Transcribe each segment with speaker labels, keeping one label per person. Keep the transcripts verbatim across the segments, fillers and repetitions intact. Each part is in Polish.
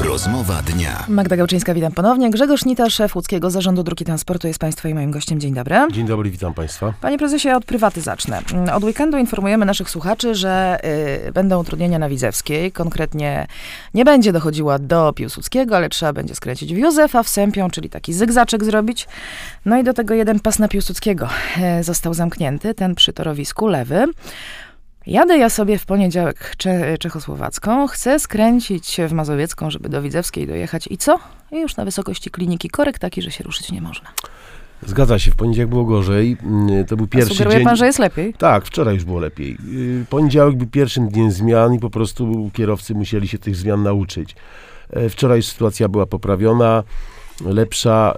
Speaker 1: Rozmowa dnia.
Speaker 2: Magda Gałczyńska, witam ponownie. Grzegorz Nita, szef łódzkiego Zarządu Dróg i Transportu jest Państwa i moim gościem. Dzień dobry.
Speaker 3: Dzień dobry, witam Państwa.
Speaker 2: Panie prezesie, od prywaty zacznę. Od weekendu informujemy naszych słuchaczy, że y, będą utrudnienia na Widzewskiej. Konkretnie nie będzie dochodziła do Piłsudskiego, ale trzeba będzie skręcić w Józefa, w Sępią, czyli taki zygzaczek zrobić. No i do tego jeden pas na Piłsudskiego y, został zamknięty, ten przy torowisku, lewy. Jadę ja sobie w poniedziałek Cze- Czechosłowacką, chcę skręcić w Mazowiecką, żeby do Widzewskiej dojechać. I co? I już na wysokości kliniki korek taki, że się ruszyć nie można.
Speaker 3: Zgadza się, w poniedziałek było gorzej. To był pierwszy
Speaker 2: A sugeruje
Speaker 3: dzień.
Speaker 2: pan, że jest lepiej?
Speaker 3: Tak, wczoraj już było lepiej. Poniedziałek był pierwszym dniem zmian i po prostu kierowcy musieli się tych zmian nauczyć. Wczoraj już sytuacja była poprawiona, lepsza.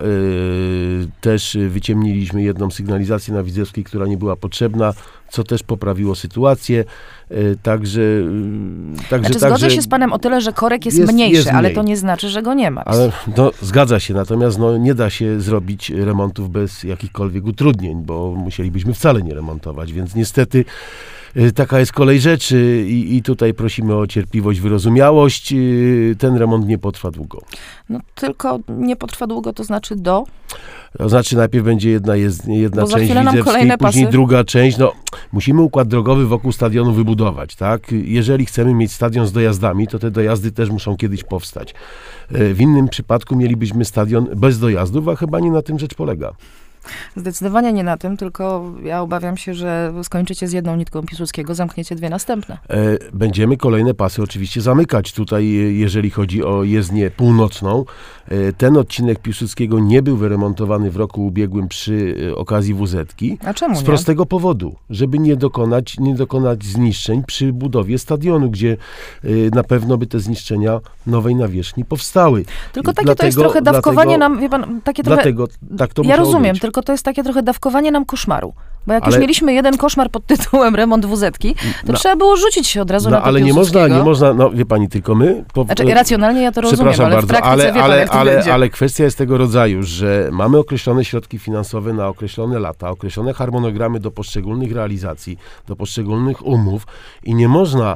Speaker 3: Też wyciemniliśmy jedną sygnalizację na Widzewskiej, która nie była potrzebna, co też poprawiło sytuację. Także, także,
Speaker 2: znaczy,
Speaker 3: także
Speaker 2: zgodzę się z panem o tyle, że korek jest,
Speaker 3: jest
Speaker 2: mniejszy,
Speaker 3: jest
Speaker 2: ale
Speaker 3: mniej.
Speaker 2: to nie znaczy, że go nie ma.
Speaker 3: Ale no, zgadza się, natomiast no, nie da się zrobić remontów bez jakichkolwiek utrudnień, bo musielibyśmy wcale nie remontować, więc niestety y, taka jest kolej rzeczy i, i tutaj prosimy o cierpliwość, wyrozumiałość. Y, ten remont nie potrwa długo.
Speaker 2: No tylko nie potrwa długo, to znaczy do...
Speaker 3: To znaczy najpierw będzie jedna, jest, jedna
Speaker 2: Bo za
Speaker 3: część
Speaker 2: chwilę nam
Speaker 3: Widzewskiej,
Speaker 2: kolejne
Speaker 3: później
Speaker 2: pasy.
Speaker 3: druga część. No, musimy układ drogowy wokół stadionu wybudować, tak? Jeżeli chcemy mieć stadion z dojazdami, to te dojazdy też muszą kiedyś powstać. W innym przypadku mielibyśmy stadion bez dojazdów, a chyba nie na tym rzecz polega.
Speaker 2: Zdecydowanie nie na tym, tylko ja obawiam się, że skończycie z jedną nitką Piłsudskiego, zamkniecie dwie następne.
Speaker 3: Będziemy kolejne pasy oczywiście zamykać. Tutaj, jeżeli chodzi o jezdnię północną, ten odcinek Piłsudskiego nie był wyremontowany w roku ubiegłym przy okazji W Z-ki.
Speaker 2: A czemu
Speaker 3: Z
Speaker 2: nie?
Speaker 3: prostego powodu, żeby nie dokonać, nie dokonać zniszczeń przy budowie stadionu, gdzie na pewno by te zniszczenia nowej nawierzchni powstały.
Speaker 2: Tylko takie
Speaker 3: dlatego,
Speaker 2: to jest trochę dawkowanie
Speaker 3: dlatego,
Speaker 2: nam, wie pan, takie trochę...
Speaker 3: Dlatego tak to
Speaker 2: Ja
Speaker 3: musiało
Speaker 2: rozumiem,
Speaker 3: być.
Speaker 2: tylko to jest takie trochę dawkowanie nam koszmaru. Bo jak
Speaker 3: Ale-
Speaker 2: już mieliśmy jeden koszmar pod tytułem remont W Z-ki, to
Speaker 3: No,
Speaker 2: trzeba było rzucić się od razu
Speaker 3: No
Speaker 2: na to
Speaker 3: ale nie można,
Speaker 2: Piłsudskiego.
Speaker 3: nie można, no wie pani, tylko my... Po,
Speaker 2: Znaczy, racjonalnie ja to rozumiem,
Speaker 3: Przepraszam
Speaker 2: ale w
Speaker 3: bardzo,
Speaker 2: praktyce
Speaker 3: ale,
Speaker 2: wie pan,
Speaker 3: ale,
Speaker 2: jak to
Speaker 3: ale,
Speaker 2: będzie.
Speaker 3: ale kwestia jest tego rodzaju, że mamy określone środki finansowe na określone lata, określone harmonogramy do poszczególnych realizacji, do poszczególnych umów i nie można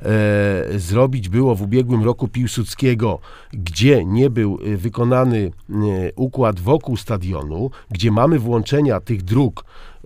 Speaker 3: e, zrobić było w ubiegłym roku Piłsudskiego, gdzie nie był e, wykonany e, układ wokół stadionu, gdzie mamy włączenia tych dróg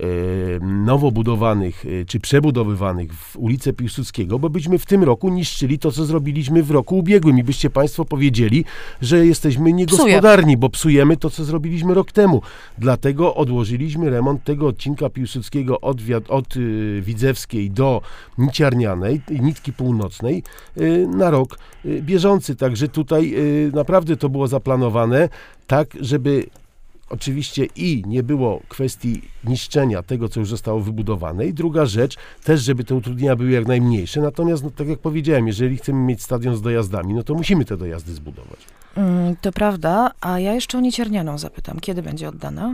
Speaker 3: nowo budowanych czy przebudowywanych w ulicę Piłsudskiego, bo byśmy w tym roku niszczyli to, co zrobiliśmy w roku ubiegłym i byście państwo powiedzieli, że jesteśmy niegospodarni, bo psujemy to, co zrobiliśmy rok temu. Dlatego odłożyliśmy remont tego odcinka Piłsudskiego od, od y, Widzewskiej do Niciarnianej, Nitki Północnej y, na rok y, bieżący. Także tutaj y, naprawdę to było zaplanowane tak, żeby oczywiście i nie było kwestii niszczenia tego, co już zostało wybudowane. I druga rzecz, też żeby te utrudnienia były jak najmniejsze. Natomiast, no, tak jak powiedziałem, jeżeli chcemy mieć stadion z dojazdami, no to musimy te dojazdy zbudować.
Speaker 2: Mm, to prawda, a ja jeszcze o Niciernianą zapytam. Kiedy będzie oddana?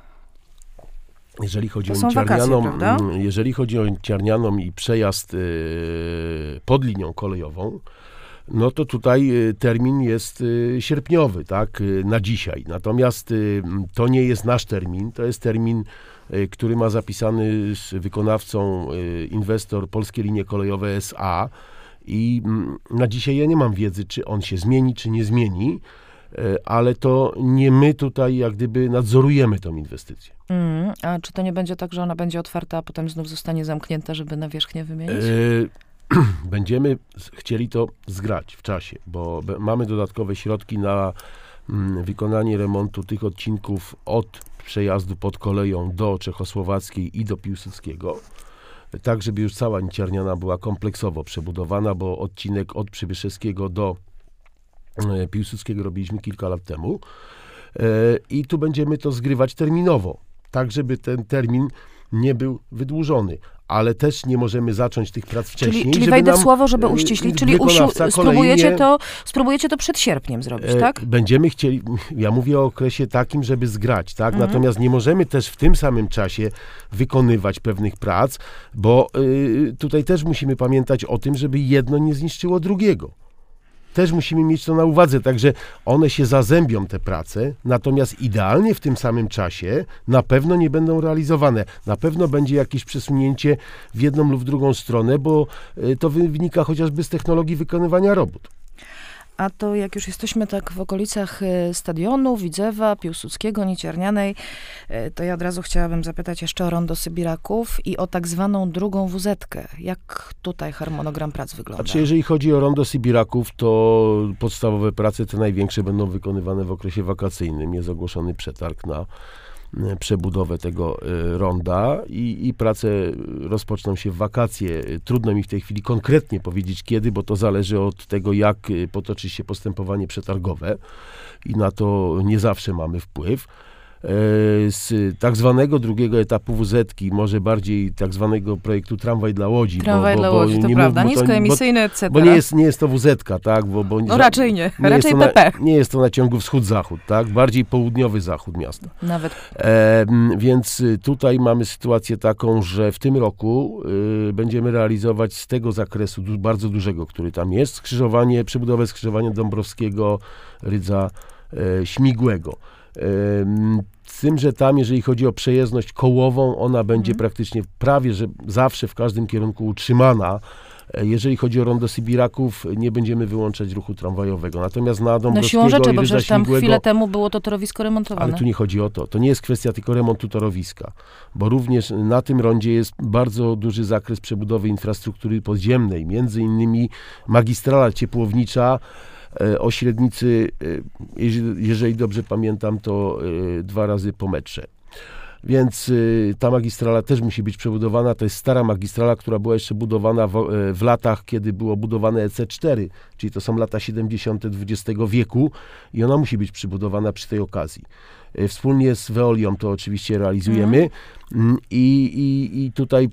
Speaker 3: Jeżeli chodzi
Speaker 2: To
Speaker 3: o
Speaker 2: są
Speaker 3: Niciarnianą,
Speaker 2: wakacje, prawda?
Speaker 3: jeżeli chodzi o Niciarnianą i przejazd yy, pod linią kolejową, no to tutaj y, termin jest y, sierpniowy, tak, y, na dzisiaj. Natomiast y, to nie jest nasz termin, to jest termin, y, który ma zapisany z wykonawcą y, inwestor Polskie Linie Kolejowe S A i y, na dzisiaj ja nie mam wiedzy, czy on się zmieni, czy nie zmieni, y, ale to nie my tutaj jak gdyby nadzorujemy tą inwestycję.
Speaker 2: Mm, a czy to nie będzie tak, że ona będzie otwarta, a potem znów zostanie zamknięta, żeby nawierzchnię wymienić?
Speaker 3: Y, Będziemy chcieli to zgrać w czasie, bo be- mamy dodatkowe środki na mm, wykonanie remontu tych odcinków od przejazdu pod koleją do Czechosłowackiej i do Piłsudskiego, tak żeby już cała Niciarniana była kompleksowo przebudowana, bo odcinek od Przybyszewskiego do e, Piłsudskiego robiliśmy kilka lat temu e, i tu będziemy to zgrywać terminowo, tak żeby ten termin nie był wydłużony. Ale też nie możemy zacząć tych prac wcześniej.
Speaker 2: Czyli, czyli
Speaker 3: żeby
Speaker 2: wejdę
Speaker 3: nam,
Speaker 2: w słowo, żeby
Speaker 3: y,
Speaker 2: uściślić, czyli usiu,
Speaker 3: wykonawca
Speaker 2: spróbujecie,
Speaker 3: kolejnie,
Speaker 2: to, spróbujecie to przed sierpniem zrobić,
Speaker 3: e,
Speaker 2: tak?
Speaker 3: Będziemy chcieli, ja mówię o okresie takim, żeby zgrać, tak?
Speaker 2: Mhm.
Speaker 3: Natomiast nie możemy też w tym samym czasie wykonywać pewnych prac, bo y, tutaj też musimy pamiętać o tym, żeby jedno nie zniszczyło drugiego. Też musimy mieć to na uwadze, także one się zazębią, te prace, natomiast idealnie w tym samym czasie na pewno nie będą realizowane. Na pewno będzie jakieś przesunięcie w jedną lub w drugą stronę, bo y, to wynika chociażby z technologii wykonywania robót.
Speaker 2: A to jak już jesteśmy tak w okolicach y, stadionu, Widzewa, Piłsudskiego, Nieciarnianej, y, to ja od razu chciałabym zapytać jeszcze o rondo Sybiraków i o tak zwaną drugą wuzetkę. Jak tutaj harmonogram prac wygląda?
Speaker 3: Znaczy, jeżeli chodzi o rondo Sybiraków, to podstawowe prace, te największe, będą wykonywane w okresie wakacyjnym. Jest ogłoszony przetarg na przebudowę tego ronda i, i prace rozpoczną się w wakacje. Trudno mi w tej chwili konkretnie powiedzieć kiedy, bo to zależy od tego, jak potoczy się postępowanie przetargowe i na to nie zawsze mamy wpływ. Z tak zwanego drugiego etapu wuzetki, może bardziej tak zwanego projektu Tramwaj dla Łodzi.
Speaker 2: Tramwaj
Speaker 3: bo,
Speaker 2: dla
Speaker 3: bo,
Speaker 2: Łodzi,
Speaker 3: bo
Speaker 2: to
Speaker 3: nie
Speaker 2: prawda,
Speaker 3: mów, bo
Speaker 2: niskoemisyjny, et
Speaker 3: bo,
Speaker 2: cetera.
Speaker 3: bo nie jest, nie jest to wuzetka, tak? Bo, bo,
Speaker 2: no raczej nie,
Speaker 3: nie
Speaker 2: raczej
Speaker 3: jest
Speaker 2: P P.
Speaker 3: Na, nie jest to na ciągu wschód-zachód, tak? Bardziej południowy zachód miasta.
Speaker 2: Nawet.
Speaker 3: E, więc tutaj mamy sytuację taką, że w tym roku y, będziemy realizować z tego zakresu du- bardzo dużego, który tam jest, skrzyżowanie, przebudowę skrzyżowania Dąbrowskiego, Rydza, e, Śmigłego. E, Z tym, że tam, jeżeli chodzi o przejezdność kołową, ona będzie mm. praktycznie prawie, że zawsze w każdym kierunku utrzymana. Jeżeli chodzi o rondo Sybiraków, nie będziemy wyłączać ruchu tramwajowego. Natomiast na Dąbrowskiego
Speaker 2: no siłą rzeczy,
Speaker 3: i
Speaker 2: bo
Speaker 3: Rydza
Speaker 2: przecież tam
Speaker 3: Śmigłego,
Speaker 2: chwilę temu było to torowisko remontowane.
Speaker 3: ale tu nie chodzi o to. To nie jest kwestia tylko remontu torowiska, bo również na tym rondzie jest bardzo duży zakres przebudowy infrastruktury podziemnej, między innymi magistrala ciepłownicza o średnicy, jeżeli dobrze pamiętam, to dwa razy po metrze. Więc ta magistrala też musi być przebudowana. To jest stara magistrala, która była jeszcze budowana w, w latach, kiedy było budowane E C cztery, czyli to są lata siedemdziesiąte dwudziestego wieku i ona musi być przybudowana przy tej okazji. Wspólnie z Veolią to oczywiście realizujemy mm. I, i, i tutaj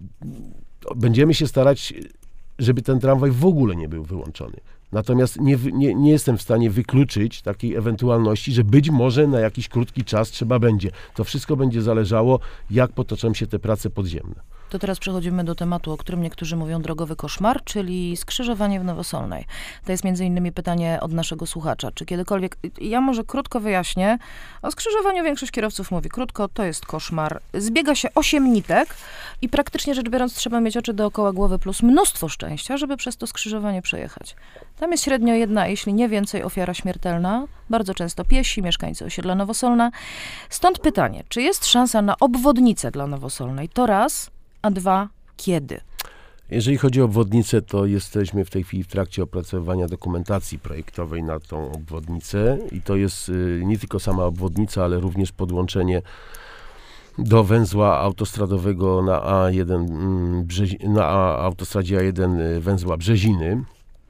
Speaker 3: będziemy się starać, żeby ten tramwaj w ogóle nie był wyłączony. Natomiast nie, nie, nie jestem w stanie wykluczyć takiej ewentualności, że być może na jakiś krótki czas trzeba będzie. To wszystko będzie zależało, jak potoczą się te prace podziemne.
Speaker 2: To teraz przechodzimy do tematu, o którym niektórzy mówią drogowy koszmar, czyli skrzyżowanie w Nowosolnej. To jest między innymi pytanie od naszego słuchacza. Czy kiedykolwiek, ja może krótko wyjaśnię, o skrzyżowaniu większość kierowców mówi krótko, to jest koszmar. Zbiega się osiem nitek i praktycznie rzecz biorąc trzeba mieć oczy dookoła głowy plus mnóstwo szczęścia, żeby przez to skrzyżowanie przejechać. Tam jest średnio jedna, jeśli nie więcej, ofiara śmiertelna. Bardzo często piesi, mieszkańcy osiedla Nowosolna. Stąd pytanie, czy jest szansa na obwodnicę dla Nowosolnej? To raz, a dwa, kiedy?
Speaker 3: Jeżeli chodzi o obwodnicę, to jesteśmy w tej chwili w trakcie opracowywania dokumentacji projektowej na tą obwodnicę i to jest y, nie tylko sama obwodnica, ale również podłączenie do węzła autostradowego na A jeden, mm, Brzezi- na A, autostradzie A jeden y, węzła Brzeziny.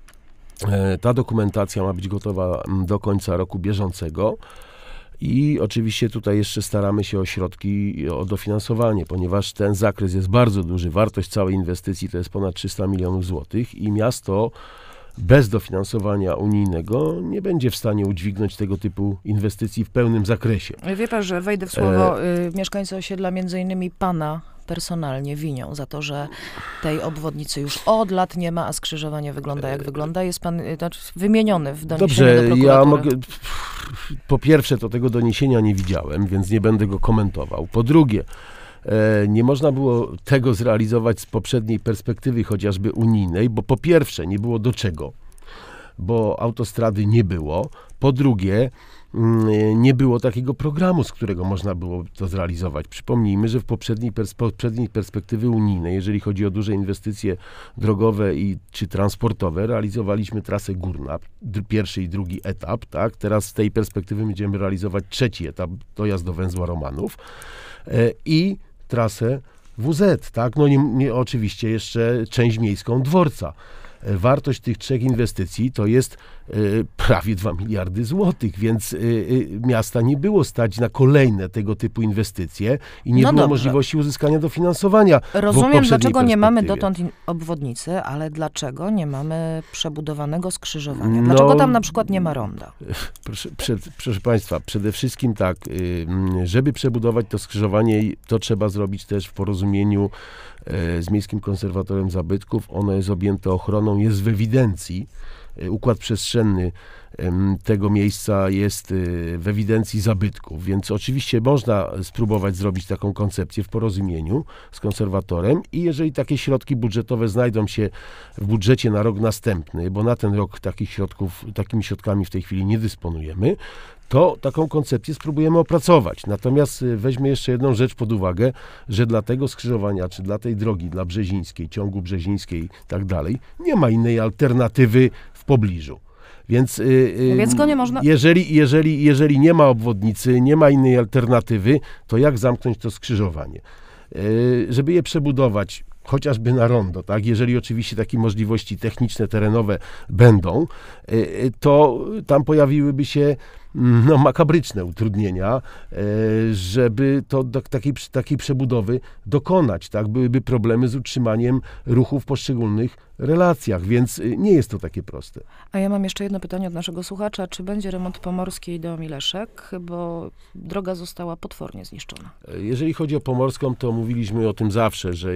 Speaker 3: E, ta dokumentacja ma być gotowa do końca roku bieżącego. I oczywiście tutaj jeszcze staramy się o środki, o dofinansowanie, ponieważ ten zakres jest bardzo duży. Wartość całej inwestycji to jest ponad trzysta milionów złotych i miasto bez dofinansowania unijnego nie będzie w stanie udźwignąć tego typu inwestycji w pełnym zakresie.
Speaker 2: Wie pan, że wejdę w słowo, e... y, mieszkańcy osiedla między innymi pana personalnie winią za to, że tej obwodnicy już od lat nie ma, a skrzyżowanie wygląda jak wygląda. Jest pan znaczy, wymieniony w doniesieniu
Speaker 3: Dobrze,
Speaker 2: do prokuratury.
Speaker 3: ja mogę... Po pierwsze, to tego doniesienia nie widziałem, więc nie będę go komentował. Po drugie, e, nie można było tego zrealizować z poprzedniej perspektywy, chociażby unijnej, bo po pierwsze, nie było do czego, bo autostrady nie było. Po drugie, nie było takiego programu, z którego można było to zrealizować. Przypomnijmy, że w poprzedniej, pers- poprzedniej perspektywy unijnej, jeżeli chodzi o duże inwestycje drogowe i czy transportowe, realizowaliśmy trasę Górna, d- pierwszy i drugi etap, tak? Teraz z tej perspektywy będziemy realizować trzeci etap, dojazd do węzła Romanów e, i trasę W Z, tak? No nie, nie, oczywiście jeszcze część miejską dworca. Wartość tych trzech inwestycji to jest y, prawie dwa miliardy złotych, więc y, y, miasta nie było stać na kolejne tego typu inwestycje i nie
Speaker 2: no
Speaker 3: było
Speaker 2: dobrze.
Speaker 3: możliwości uzyskania dofinansowania.
Speaker 2: Rozumiem, dlaczego nie mamy dotąd in- obwodnicy, ale dlaczego nie mamy przebudowanego skrzyżowania? Dlaczego
Speaker 3: no,
Speaker 2: tam na przykład nie ma ronda?
Speaker 3: Proszę, przed, proszę Państwa, przede wszystkim tak, y, żeby przebudować to skrzyżowanie, to trzeba zrobić też w porozumieniu z Miejskim Konserwatorem Zabytków. Ono jest objęte ochroną, jest w ewidencji układ przestrzenny tego miejsca jest w ewidencji zabytków, więc oczywiście można spróbować zrobić taką koncepcję w porozumieniu z konserwatorem i jeżeli takie środki budżetowe znajdą się w budżecie na rok następny, bo na ten rok takich środków, takimi środkami w tej chwili nie dysponujemy, to taką koncepcję spróbujemy opracować. Natomiast weźmy jeszcze jedną rzecz pod uwagę, że dla tego skrzyżowania, czy dla tej drogi, dla Brzezińskiej, ciągu Brzezińskiej i tak dalej, nie ma innej alternatywy w pobliżu. Więc, yy,
Speaker 2: Więc go nie można...
Speaker 3: jeżeli, jeżeli, jeżeli nie ma obwodnicy, nie ma innej alternatywy, to jak zamknąć to skrzyżowanie? Yy, żeby je przebudować, chociażby na rondo, tak? Jeżeli oczywiście takie możliwości techniczne, terenowe będą, yy, to tam pojawiłyby się no, makabryczne utrudnienia, żeby to do takiej, takiej przebudowy dokonać, tak? Byłyby problemy z utrzymaniem ruchu w poszczególnych relacjach, więc nie jest to takie proste.
Speaker 2: A ja mam jeszcze jedno pytanie od naszego słuchacza. Czy będzie remont Pomorskiej do Mileszek? Bo droga została potwornie zniszczona.
Speaker 3: Jeżeli chodzi o Pomorską, to mówiliśmy o tym zawsze, że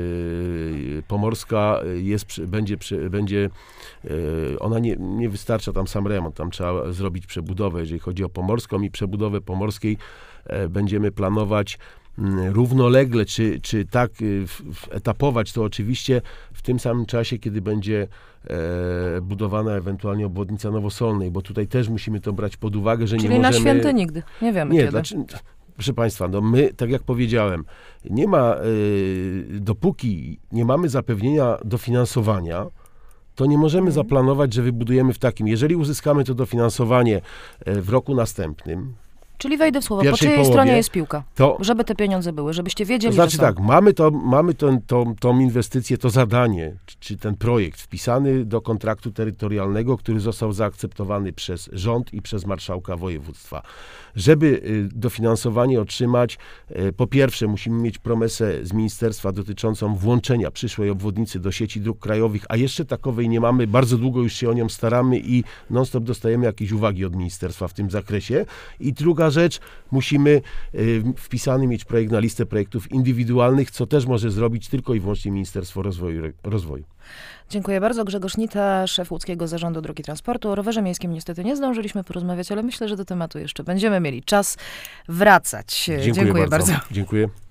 Speaker 3: Pomorska jest, będzie, będzie ona nie, nie wystarcza tam sam remont, tam trzeba zrobić przebudowę. Jeżeli chodzi o Pomorską i przebudowę Pomorskiej, będziemy planować równolegle, czy, czy tak etapować to oczywiście w tym samym czasie, kiedy będzie e, budowana ewentualnie obwodnica Nowosolnej, bo tutaj też musimy to brać pod uwagę, że
Speaker 2: Czyli
Speaker 3: nie możemy...
Speaker 2: na święte nigdy, nie wiemy
Speaker 3: nie,
Speaker 2: kiedy.
Speaker 3: Znaczy, proszę Państwa, no my, tak jak powiedziałem, nie ma, e, dopóki nie mamy zapewnienia dofinansowania, to nie możemy hmm. zaplanować, że wybudujemy w takim. Jeżeli uzyskamy to dofinansowanie w roku następnym,
Speaker 2: czyli wejdę w słowo, po
Speaker 3: pierwszej
Speaker 2: czyjej
Speaker 3: połowie,
Speaker 2: stronie jest piłka?
Speaker 3: To,
Speaker 2: żeby te pieniądze były, żebyście wiedzieli,
Speaker 3: to znaczy
Speaker 2: że są.
Speaker 3: tak, mamy, to, mamy to, to, tą inwestycję, to zadanie, czy ten projekt wpisany do kontraktu terytorialnego, który został zaakceptowany przez rząd i przez marszałka województwa. Żeby dofinansowanie otrzymać, po pierwsze musimy mieć promesę z ministerstwa dotyczącą włączenia przyszłej obwodnicy do sieci dróg krajowych, a jeszcze takowej nie mamy, bardzo długo już się o nią staramy i non-stop dostajemy jakieś uwagi od ministerstwa w tym zakresie. I druga rzecz, musimy wpisany mieć projekt na listę projektów indywidualnych, co też może zrobić tylko i wyłącznie Ministerstwo Rozwoju. rozwoju.
Speaker 2: Dziękuję bardzo. Grzegorz Nita, szef Łódzkiego Zarządu Dróg i Transportu. O rowerze miejskim niestety nie zdążyliśmy porozmawiać, ale myślę, że do tematu jeszcze będziemy mieli czas wracać.
Speaker 3: Dziękuję,
Speaker 2: Dziękuję
Speaker 3: bardzo.
Speaker 2: bardzo.
Speaker 3: Dziękuję.